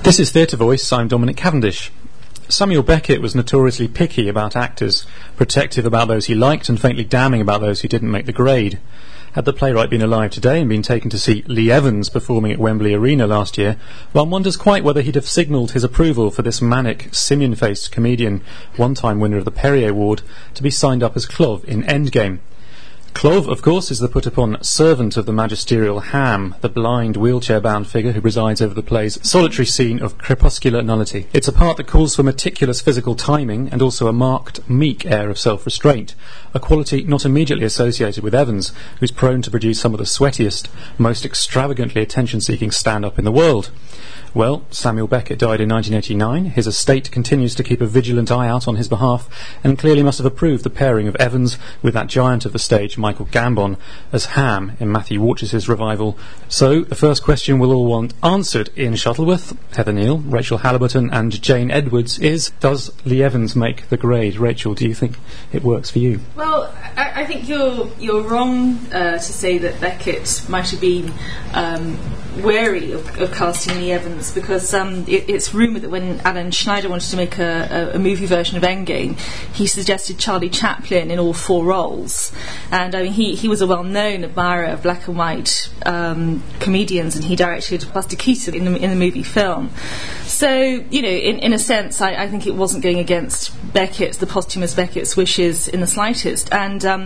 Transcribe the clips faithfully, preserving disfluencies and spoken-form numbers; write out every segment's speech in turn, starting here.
This is Theatre Voice. I'm Dominic Cavendish. Samuel Beckett was notoriously picky about actors, protective about those he liked and faintly damning about those who didn't make the grade. Had the playwright been alive today and been taken to see Lee Evans performing at Wembley Arena last year, one wonders quite whether he'd have signalled his approval for this manic, simian-faced comedian, one-time winner of the Perrier Award, to be signed up as Clov in Endgame. Clov, of course, is the put-upon servant of the magisterial Ham, the blind, wheelchair-bound figure who presides over the play's solitary scene of crepuscular nullity. It's a part that calls for meticulous physical timing and also a marked, meek air of self-restraint, a quality not immediately associated with Evans, who's prone to produce some of the sweatiest, most extravagantly attention-seeking stand-up in the world. Well, Samuel Beckett died in nineteen eighty-nine. His estate continues to keep a vigilant eye out on his behalf and clearly must have approved the pairing of Evans with that giant of the stage, Michael Gambon, as Ham in Matthew Warchus' revival. So, the first question we'll all want answered in Shuttleworth, Heather Neal, Rachel Halliburton and Jane Edwards is, does Lee Evans make the grade? Rachel, do you think it works for you? Well, I, I think you're you're wrong uh, to say that Beckett might have been um, wary of, of casting Lee Evans, because um, it, it's rumoured that when Alan Schneider wanted to make a, a, a movie version of Endgame, he suggested Charlie Chaplin in all four roles. And I mean, he, he was a well-known admirer of black and white um, comedians, and he directed Buster Keaton in the, in the movie film. So, you know, in, in a sense, I, I think it wasn't going against Beckett's, the posthumous Beckett's wishes in the slightest. And um,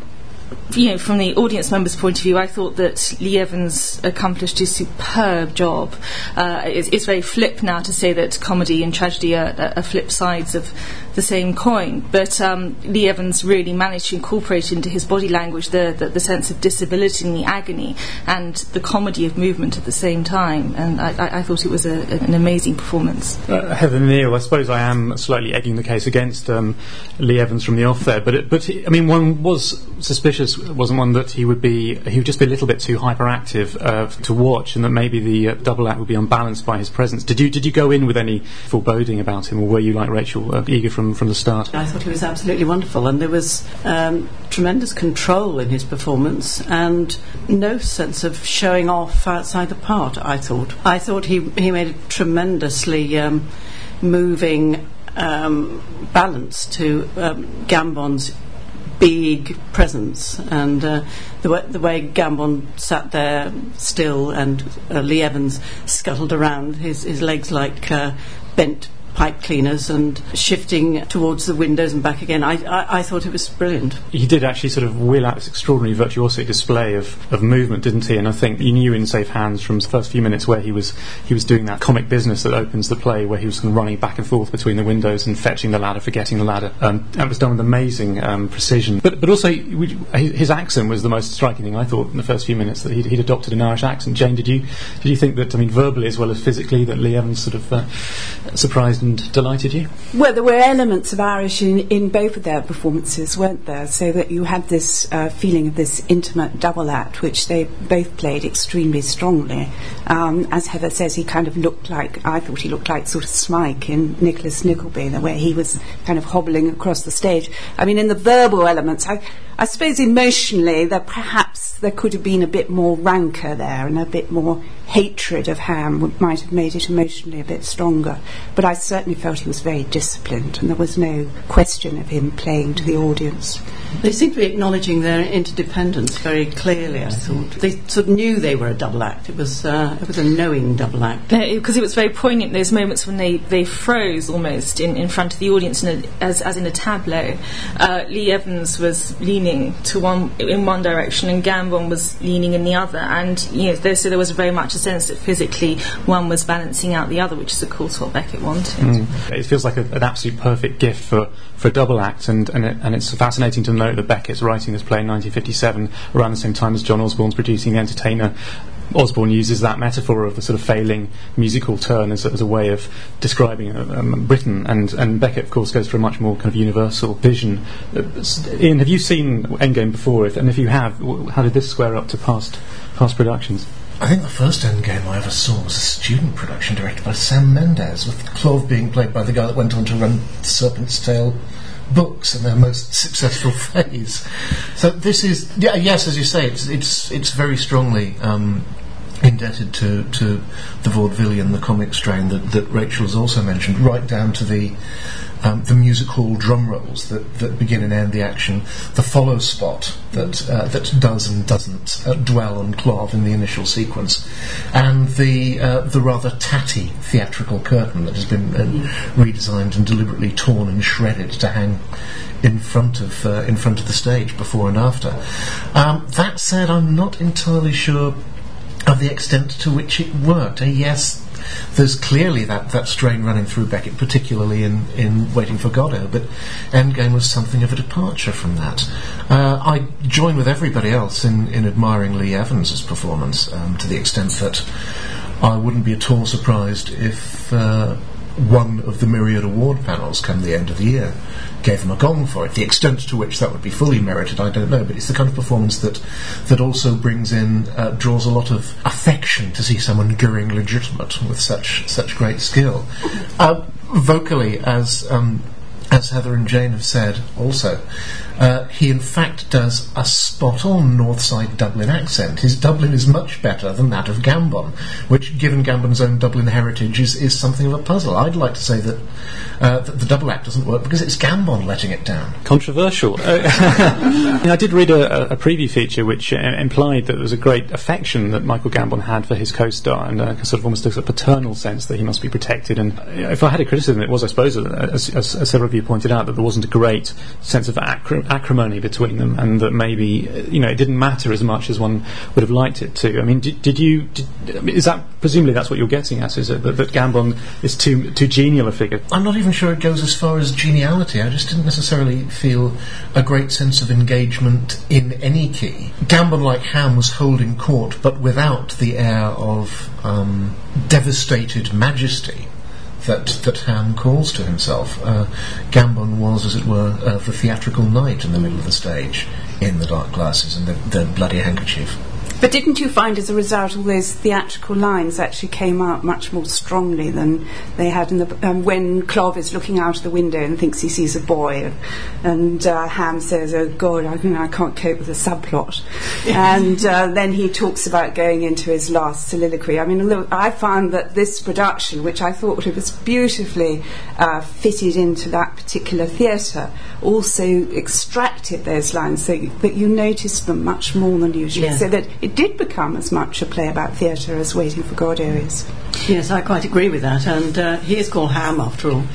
you know, from the audience members' point of view, I thought that Lee Evans accomplished a superb job. Uh, it's, it's very flip now to say that comedy and tragedy are, are flip sides of the same coin, but um, Lee Evans really managed to incorporate into his body language the, the, the sense of disability and the agony and the comedy of movement at the same time, and I, I, I thought it was a, an amazing performance. Uh, Heather Neal, I suppose I am slightly egging the case against um, Lee Evans from the off there, but it, but he, I mean, one was suspicious, wasn't one, that he would be he would just be a little bit too hyperactive uh, to watch, and that maybe the uh, double act would be unbalanced by his presence. Did you did you go in with any foreboding about him, or were you like Rachel, uh, eager from from the start? I thought he was absolutely wonderful, and there was um, tremendous control in his performance and no sense of showing off outside the part. I thought I thought he he made a tremendously um, moving um, balance to um, Gambon's big presence, and uh, the, way, the way Gambon sat there still and uh, Lee Evans scuttled around, his, his legs like uh, bent pipe cleaners and shifting towards the windows and back again. I, I, I thought it was brilliant. He did actually sort of wheel out this extraordinary virtuosic display of, of movement, didn't he? And I think you knew in Safe Hands from the first few minutes where he was he was doing that comic business that opens the play, where he was kind of running back and forth between the windows and fetching the ladder, forgetting the ladder. Um, that was done with amazing um, precision. But but also his accent was the most striking thing, I thought, in the first few minutes, that he'd, he'd adopted an Irish accent. Jane, did you did you think that, I mean, verbally as well as physically, that Lee Evans sort of uh, surprised and delighted you? Well, there were elements of Irish in, in both of their performances, weren't there? So that you had this uh, feeling of this intimate double act, which they both played extremely strongly. Um, as Heather says, he kind of looked like, I thought he looked like sort of Smike in Nicholas Nickleby, the way he was kind of hobbling across the stage. I mean, in the verbal elements, I, I suppose emotionally, that perhaps there could have been a bit more rancour there and a bit more hatred of Ham, which might have made it emotionally a bit stronger. But I certainly felt he was very disciplined, and there was no question of him playing to the audience. They seemed to be acknowledging their interdependence very clearly, I thought. They sort of knew they were a double act. It was uh, it was a knowing double act. Because it was very poignant, those moments when they, they froze almost in, in front of the audience, in a, as, as in a tableau. Uh, Lee Evans was leaning to one in one direction and Gambon was leaning in the other, and you know, there, so there was very much a sense that physically one was balancing out the other, which is of course what Beckett wanted. Mm. It feels like a, an absolute perfect gift for, for a double act, and and, it, and it's fascinating to note that Beckett's writing this play in nineteen fifty-seven around the same time as John Osborne's producing The Entertainer. Osborne uses that metaphor of the sort of failing musical turn as a, as a way of describing um, Britain, and, and Beckett, of course, goes for a much more kind of universal vision. Uh, Ian, have you seen Endgame before? If, and if you have, w- how did this square up to past past productions? I think the first Endgame I ever saw was a student production directed by Sam Mendes, with Clov being played by the guy that went on to run Serpent's Tail books in their most successful phase. So this is, yeah, yes, as you say, it's it's it's very strongly um, in indebted to, to the vaudevillian, the comic strain that, that Rachel has also mentioned, right down to the um, the music hall drum rolls that, that begin and end the action, the follow spot that uh, that does and doesn't uh, dwell on Clov in the initial sequence, and the uh, the rather tatty theatrical curtain that has been uh, redesigned and deliberately torn and shredded to hang in front of uh, in front of the stage before and after. Um, that said, I'm not entirely sure of the extent to which it worked. Uh, yes, there's clearly that, that strain running through Beckett, particularly in, in Waiting for Godot, but Endgame was something of a departure from that. Uh, I join with everybody else in, in admiring Lee Evans' performance, um, to the extent that I wouldn't be at all surprised if uh, one of the myriad award panels come the end of the year gave him a gong for it. The extent to which that would be fully merited, I don't know, but it's the kind of performance that that also brings in, uh, draws a lot of affection to see someone going legitimate with such such great skill. Uh, vocally, as um, as Heather and Jane have said also, uh, he in fact does a spot-on North Side Dublin accent. His Dublin is much better than that of Gambon, which, given Gambon's own Dublin heritage, is, is something of a puzzle. I'd like to say that, uh, that the double act doesn't work because it's Gambon letting it down. Controversial. Uh, I did read a, a preview feature which uh, implied that there was a great affection that Michael Gambon had for his co-star, and uh, sort of almost a paternal sense that he must be protected. And if I had a criticism, it was, I suppose, as, as, as several of you pointed out, that there wasn't a great sense of acri- acrimony between them, and that maybe, you know, it didn't matter as much as one would have liked it to. I mean, did, did you? Did, is that presumably that's what you're getting at? Is it that, that Gambon is too too genial a figure? I'm not even sure it goes as far as geniality. I just didn't necessarily feel a great sense of engagement in any key. Gambon, like Ham, was holding court, but without the air of um, devastated majesty that that Ham calls to himself. Uh, Gambon was, as it were, uh, the theatrical knight in the middle of the stage, in the dark glasses and the, the bloody handkerchief. But didn't you find, as a result, all those theatrical lines actually came out much more strongly than they had in the um, when Clov is looking out of the window and thinks he sees a boy, and, and uh, Ham says, "Oh God, I, you know, I can't cope with the subplot," and uh, then he talks about going into his last soliloquy. I mean, look, I found that this production, which I thought was beautifully uh, fitted into that particular theatre, also extracted those lines so that you noticed them much more than usual, yeah. So that it did become as much a play about theatre as Waiting for Godot is. Yes, I quite agree with that, and uh, he is called Ham after all.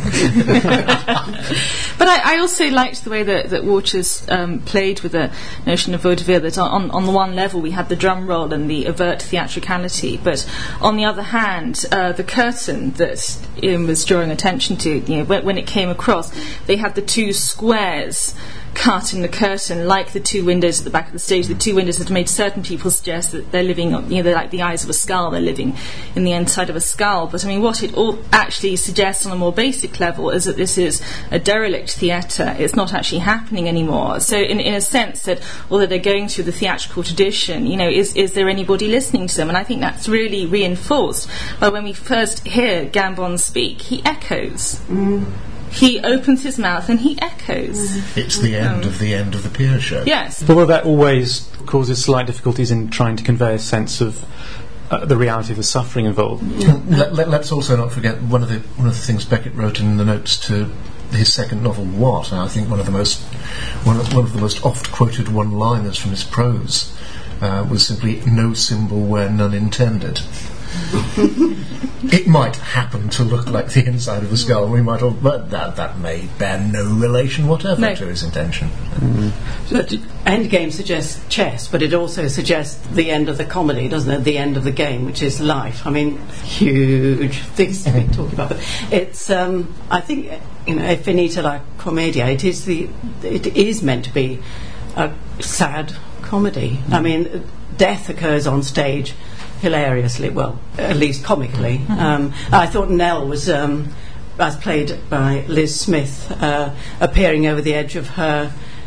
But I, I also liked the way that, that Waters um, played with the notion of vaudeville, that on, on the one level we had the drum roll and the overt theatricality, but on the other hand, uh, the curtain that Ian was drawing attention to, you know, when, when it came across, they had the two squares cutting the curtain, like the two windows at the back of the stage. The two windows had made certain people suggest that they're living, you know, they're like the eyes of a skull, they're living in the inside of a skull. But I mean, what it all actually suggests on a more basic level is that this is a derelict theatre. It's not actually happening anymore. So in, in a sense that, although they're going through the theatrical tradition, you know, is, is there anybody listening to them? And I think that's really reinforced by when we first hear Gambon speak, he echoes. Mm. He opens his mouth and he echoes. It's the end um, of the end of the Pier show. Yes. But well, that always causes slight difficulties in trying to convey a sense of uh, the reality of the suffering involved. Yeah. Let, let, let's also not forget one of the one of the things Beckett wrote in the notes to his second novel, What? And I think one of the most one of, one of the most oft quoted one-liners from his prose uh, was simply "No symbol where none intended." It might happen to look like the inside of a skull, and we might all, but that that may bear no relation whatever no. to his intention. Mm. But Endgame suggests chess, but it also suggests the end of the comedy, doesn't it? The end of the game, which is life. I mean, huge things to be talking about. But it's, um, I think, you know, e finita la commedia. It is the, it is meant to be a sad comedy. Mm. I mean, death occurs on stage. Hilariously, well, at least comically. Mm-hmm. Um, I thought Nell was, um, as played by Liz Smith, uh, appearing over the edge of her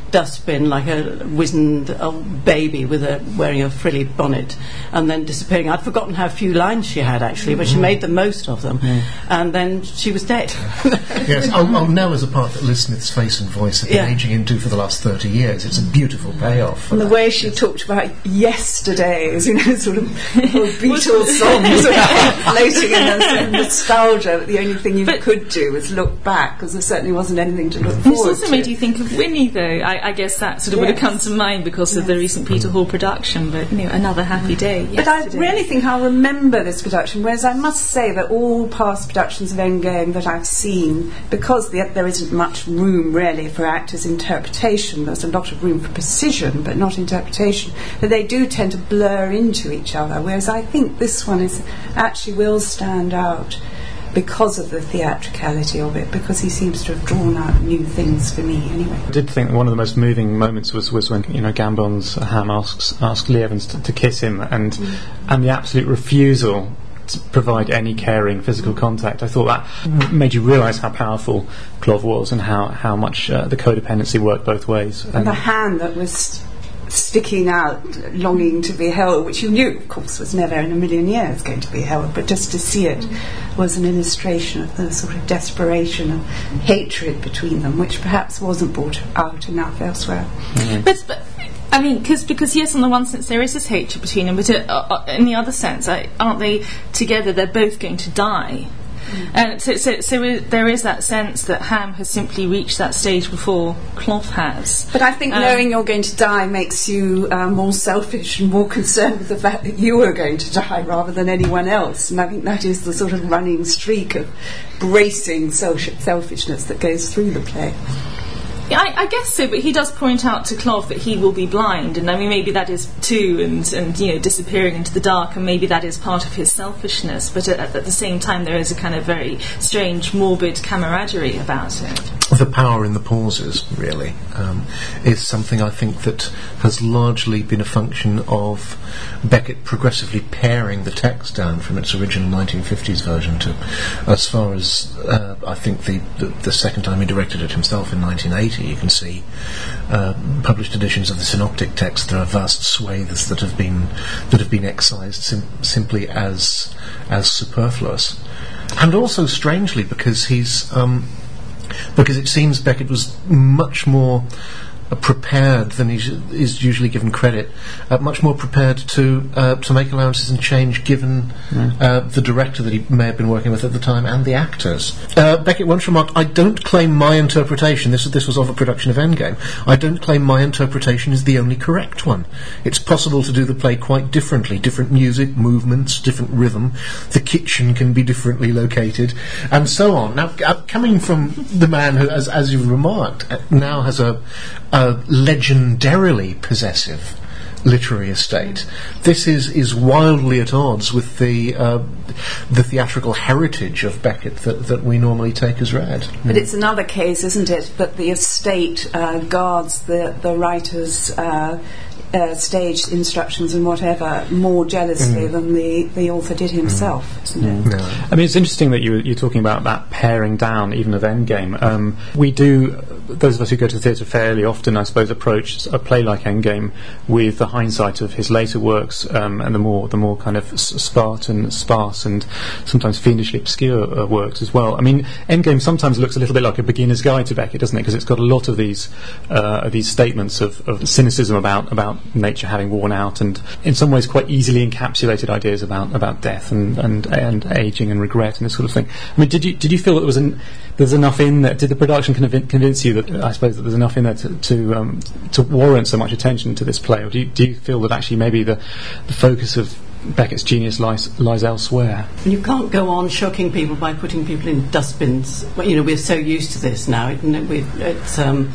dustbin like a wizened old baby with a wearing a frilly bonnet, and then disappearing. I'd forgotten how few lines she had actually, but she made the most of them, mm. and then she was dead. Yes, oh, oh, now as a part that Liz Smith's face and voice have been Yeah. aging into for the last thirty years, it's a beautiful payoff. for And the that. way she Yes. talked about yesterdays, you know, sort of Beatles songs floating in a sort of nostalgia, but the only thing you But- could do was look back, because there certainly wasn't anything to look This forward also to. made you think of Winnie, though. I, I guess that sort of would have Yes. come to mind because of the Yes. recent Peter Hall production, but, you know, another happy day. But I yesterday. really think I'll remember this production, whereas I must say that all past productions of Endgame that I've seen, because the, there isn't much room really for actors' interpretation, there's a lot of room for precision but not interpretation, that they do tend to blur into each other, whereas I think this one is actually will stand out because of the theatricality of it, because he seems to have drawn out new things for me anyway. I did think one of the most moving moments was, was when, you know, Gambon's Ham asks asks Lee Evans to, to kiss him, and mm. and the absolute refusal to provide any caring physical contact. I thought that made you realise how powerful Clov was, and how how much uh, the codependency worked both ways. And the hand that was sticking out, longing to be held, which you knew, of course, was never in a million years going to be held, but just to see it was an illustration of the sort of desperation and hatred between them, which perhaps wasn't brought out enough elsewhere. Mm-hmm. But, but I mean, cause, because yes, on the one sense there is this hatred between them, but uh, uh, in the other sense, uh, aren't they together? They're both going to die. Mm. And so, so, so it, there is that sense that Ham has simply reached that stage before Clov has. But I think um, knowing you're going to die makes you uh, more selfish and more concerned with the fact that you are going to die rather than anyone else. And I think that is the sort of running streak of bracing self- selfishness that goes through the play. Yeah, I, I guess so, but he does point out to Clov that he will be blind, and I mean maybe that is too, and, and you know, disappearing into the dark, and maybe that is part of his selfishness, but at, at the same time there is a kind of very strange, morbid camaraderie about it. The power in the pauses, really, um, is something I think that has largely been a function of Beckett progressively paring the text down from its original nineteen fifties version to as far as uh, I think the, the the second time he directed it himself in nineteen eighty. You can see uh, published editions of the synoptic text. There are vast swathes that have been that have been excised sim- simply as as superfluous, and also strangely because he's. Um, Because it seems Beckett was much more uh, prepared than he is usually given credit, uh, much more prepared to uh, to make allowances and change given mm. uh, the director that he may have been working with at the time and the actors. Uh, Beckett once remarked, "I don't claim my interpretation, this, this was of a production of Endgame, I don't claim my interpretation is the only correct one. It's possible to do the play quite differently, different music, movements, different rhythm, the kitchen can be differently located, and so on." Now, uh, coming from the man who, as, as you remarked, uh, now has a a legendarily possessive literary estate. This is, is wildly at odds with the uh, the theatrical heritage of Beckett that, that we normally take as read. But it's another case, isn't it, that the estate uh, guards the, the writer's uh, uh, stage instructions and whatever more jealously mm. than the, the author did himself, mm. isn't it? No. I mean, it's interesting that you, you're talking about that paring down even of Endgame. Um, we do, those of us who go to the theatre fairly often, I suppose, approach a play like Endgame with the hindsight of his later works, um, and the more the more kind of s- Spartan, sparse and sometimes fiendishly obscure uh, works as well. I mean, Endgame sometimes looks a little bit like a beginner's guide to Beckett, doesn't it? Because it's got a lot of these uh, these statements of, of cynicism about, about nature having worn out, and in some ways quite easily encapsulated ideas about, about death and, and and aging and regret and this sort of thing. I mean, did you did you feel that there was an, there's enough in there? Did the production conv- convince you that, I suppose, that there's enough in there to to, um, to warrant so much attention to this play, or do you, do you feel that actually maybe the, the focus of Beckett's genius lies lies elsewhere? You can't go on shocking people by putting people in dustbins. Well, you know, we're so used to this now. It, we, it's um,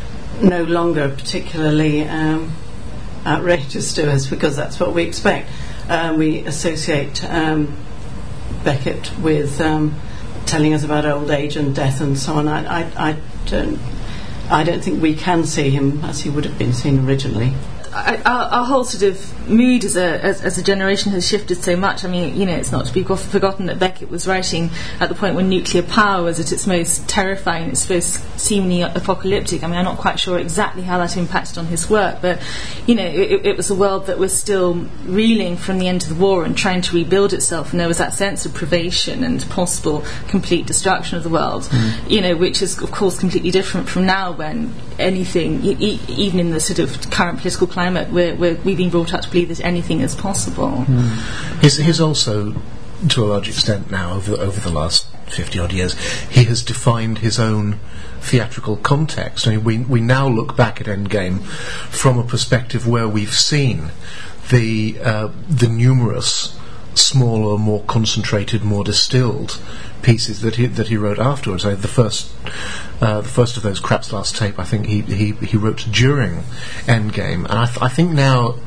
no longer particularly um, outrageous to us because that's what we expect. Uh, we associate um, Beckett with um, telling us about old age and death and so on. I, I, I don't. I don't think we can see him as he would have been seen originally. I, our, our whole sort of mood as a as, as a generation has shifted so much. I mean, you know, it's not to be go- forgotten that Beckett was writing at the point when nuclear power was at its most terrifying, its most seemingly apocalyptic. I mean, I'm not quite sure exactly how that impacted on his work, but you know, it, it was a world that was still reeling from the end of the war and trying to rebuild itself, and there was that sense of privation and possible complete destruction of the world. Mm. You know, which is of course completely different from now, when anything, e- e- even in the sort of current political climate, we're, we're we've been brought up to believe that anything is possible. Mm. He's, he's also, to a large extent now, over, over the last fifty odd years, he has defined his own theatrical context. I mean, we we now look back at Endgame from a perspective where we've seen the uh, the numerous smaller, more concentrated, more distilled pieces that he that he wrote afterwards. Uh, the first uh, the first of those, Krapp's Last Tape, I think he he, he wrote during Endgame, and I, th- I think now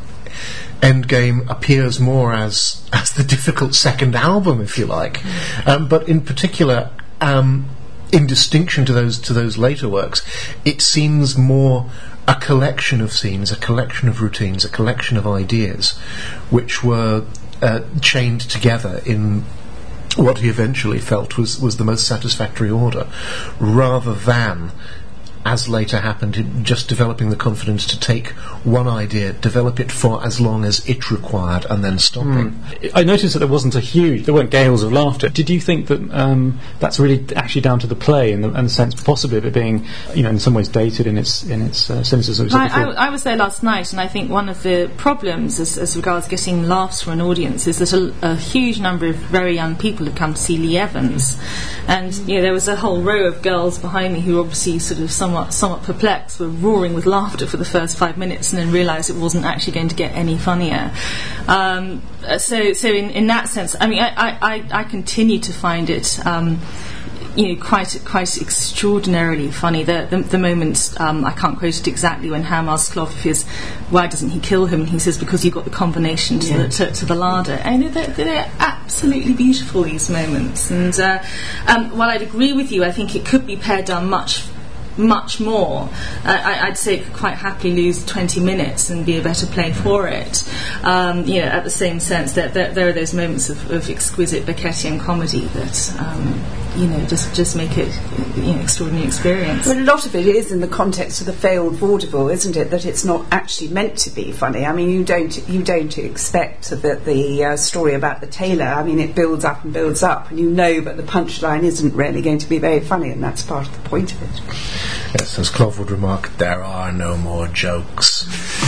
Endgame appears more as as the difficult second album, if you like, um, but in particular, um, in distinction to those to those later works, it seems more a collection of scenes, a collection of routines, a collection of ideas, which were uh, chained together in what he eventually felt was, was the most satisfactory order, rather than, as later happened, just developing the confidence to take one idea, develop it for as long as it required, and then stopping. Mm. I noticed that there wasn't a huge, there weren't gales of laughter. Did you think that um, that's really actually down to the play and the, and the sense possibly of it being, you know, in some ways dated in its in its uh, cynicism? I, I, I was there last night, and I think one of the problems as, as regards getting laughs from an audience is that a, a huge number of very young people have come to see Lee Evans, and you know, there was a whole row of girls behind me who obviously sort of somewhat somewhat perplexed, were roaring with laughter for the first five minutes and then realised it wasn't actually going to get any funnier. Um, so so in, in that sense, I mean, I, I, I continue to find it um, you know, quite quite extraordinarily funny. The the, the moment, um, I can't quote it exactly, when Ham asks Clough his, why doesn't he kill him, and he says, because you got the combination to, yeah. the, to, to the larder. And they're, they're absolutely beautiful, these moments. And uh, um, while I'd agree with you, I think it could be pared down much much more. Uh, I, I'd say it could quite happily lose twenty minutes and be a better play for it. Um, you know, at the same sense that, that there are those moments of, of exquisite Beckettian comedy that um, you know just just make it, you know, extraordinary experience. Well, a lot of it is in the context of the failed vaudeville, isn't it? That it's not actually meant to be funny. I mean, you don't you don't expect that the uh, story about the tailor. I mean, it builds up and builds up, and you know, but the punchline isn't really going to be very funny, and that's part of the point of it. Yes, as Clough would remark, there are no more jokes.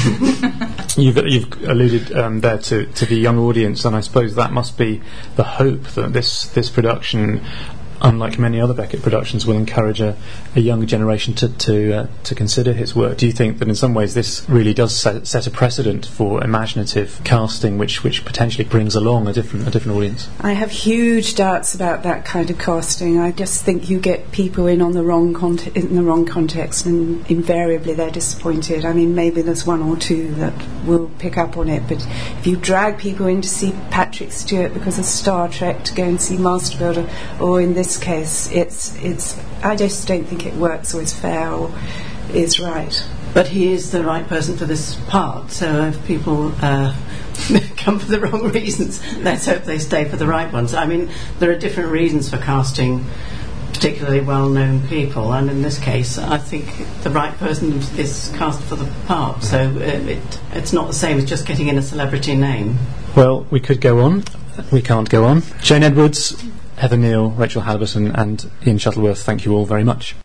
you've, you've alluded um, there to, to the young audience, and I suppose that must be the hope that this, this production, unlike many other Beckett productions, will encourage a, a younger generation to to, uh, to consider his work. Do you think that in some ways this really does set, set a precedent for imaginative casting, which which potentially brings along a different a different audience? I have huge doubts about that kind of casting. I just think you get people in on the wrong conte- in the wrong context, and invariably they're disappointed. I mean, maybe there's one or two that will pick up on it, but if you drag people in to see Patrick Stewart because of Star Trek, to go and see Master Builder, or in this case, it's it's. I just don't think it works or is fair or is right. But he is the right person for this part. So if people uh, come for the wrong reasons, let's hope they stay for the right ones. I mean, there are different reasons for casting particularly well-known people, and in this case, I think the right person is cast for the part. So uh, it it's not the same as just getting in a celebrity name. Well, we could go on. We can't go on. Jane Edwards, Heather Neal, Rachel Halliburton and Ian Shuttleworth, thank you all very much.